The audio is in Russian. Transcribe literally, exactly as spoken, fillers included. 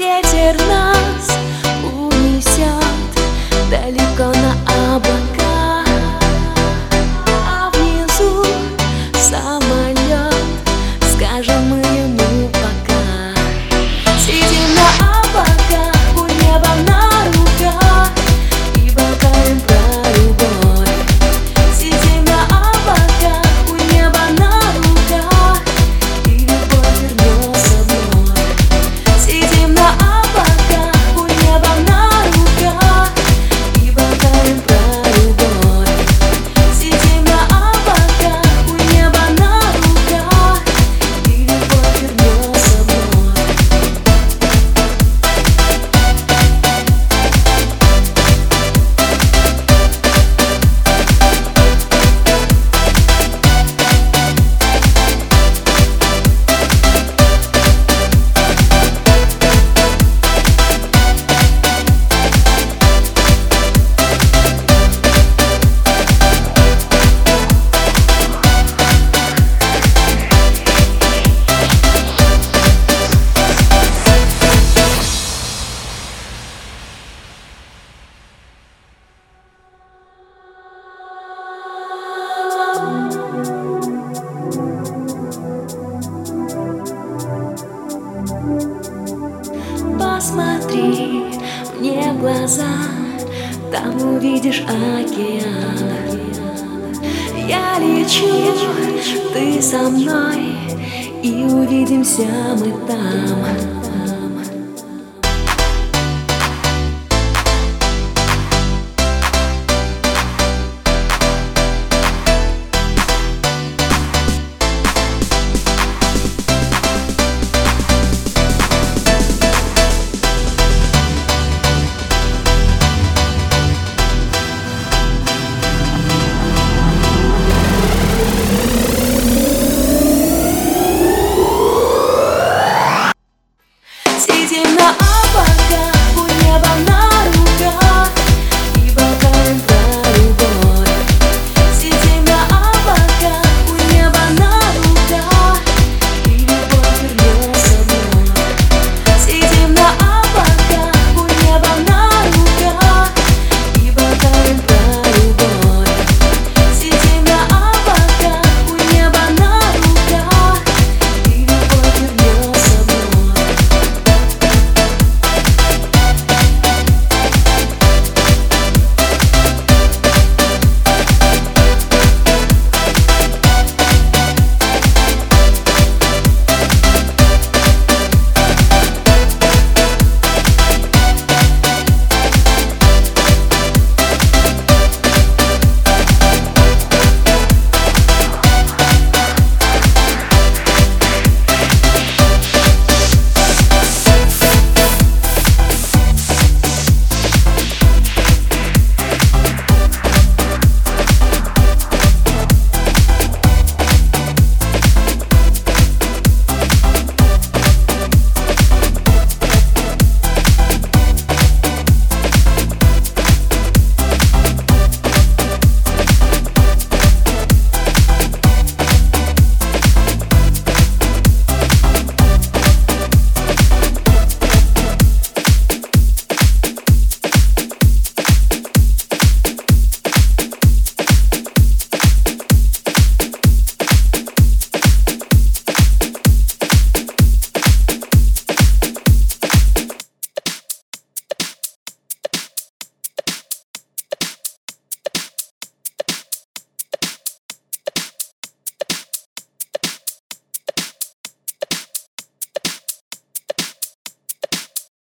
Ветер нас унесет далеко на облака, а внизу самолет, скажем мы ему пока. Сидим на облаках, у неба на руках и болтаем про любовь. Сидим на облаках, у неба на руках и любовь вернется вновь. Сидим на облаках, у неба на руках и болтаем про любовь. Сидим на облаках, у неба на руках и любовь вернется вновь. Посмотри мне в глаза, там увидишь океан. Я лечу, ты со мной, и увидимся мы там. Сидим на облаках, у неба